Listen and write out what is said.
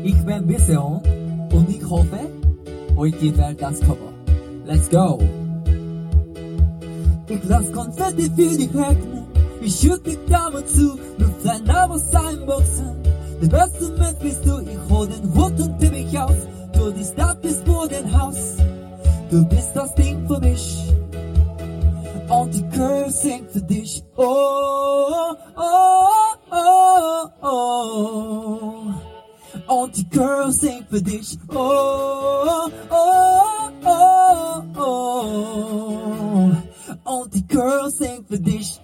Ich bin Vision und ich hoffe, euch gefällt das Cover. Let's go! Ich lass Konfetti für die Hecken, ich schütt die Daumen zu, mit dein Nabels einboxen. Der beste Mensch bist du, ich hol den Hut und Teppich auf, du die Stadt bis vor den Haus. Du bist das Ding für mich, und die Girls singt für dich. Oh, oh, oh, oh. Und die Girls singt für dich. Oh, oh, oh, oh. Und die Girls singt für dich.